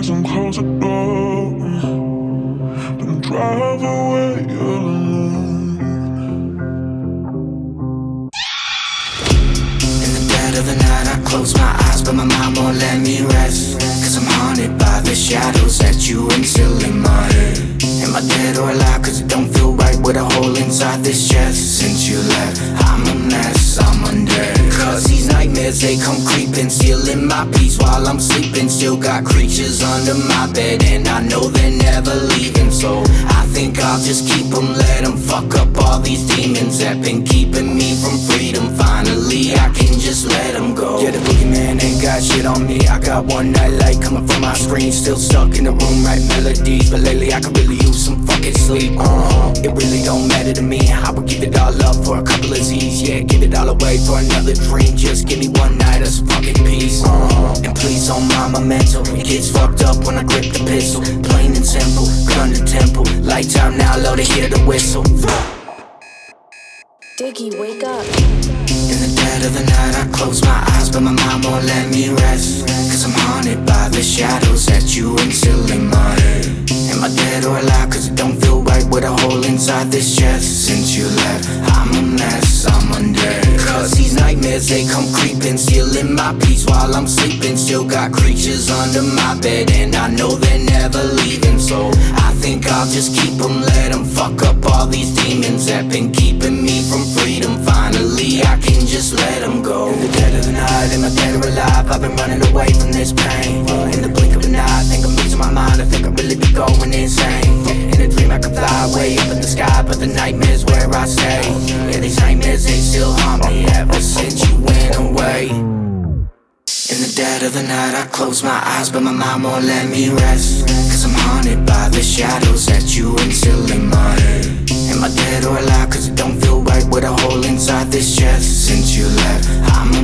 as I'm close the door. Then drive away alone. In the dead of the night I close my eyes, but my mind won't let me rest. Cause I'm haunted by the shadows that you instill in my head. Am I dead or alive? Cause it don't feel right with a hole inside this chest. Since you left, I'm a mess, I'm undead. Cause these nightmares, they come creeping, stealing my peace while I'm sleeping. Still got creatures under my bed, and I know they're never leaving. So I think I'll just keep them, let them fuck up all these demons that been keeping me from freedom. Finally, I can just let them go. Yeah, the boogeyman ain't got shit on me. I got one night light coming from my screen. Still stuck in the room, write melodies. But lately I could really use some fucking sleep. It really don't matter to me. I would give it all up for a couple of Z's. Yeah, give it all away for another dream. Just give me one night of some fucking peace. And please don't mind my mental. It gets fucked up when I grip the pistol. Plain and simple, gun to temple. Lights out now, low to hear the whistle. Diggy, wake up. In the dead of the night I close my eyes, but my mind won't let me rest. Cause I'm haunted by the shadows that you instill in my head. Am I dead or alive? Cause it don't feel right with a hole inside this chest. Since you left, I'm a mess, I'm undead. Cause these nightmares, they come creeping, stealing my peace while I'm sleeping. Still got creatures under my bed, and I know they're never leaving. So I think I'll just keep them, let them fuck up all these demons that been keeping me from freedom. Finally, I can just let them go. In the dead of the night, am I dead or alive? I've been running away from this pain. In the blink of an eye, I think I'm losing my mind. I think I really be going insane. In a dream I can fly way up in the sky, but the nightmare's where I stay. Yeah, these nightmares, they still haunt me ever since you went away. In the dead of the night I close my eyes, but my mind won't let me rest. Cause I'm haunted by the shadows that you instill in my head. Am I dead or alive? Cause it don't feel right with a hole inside this chest. Since you left, I'm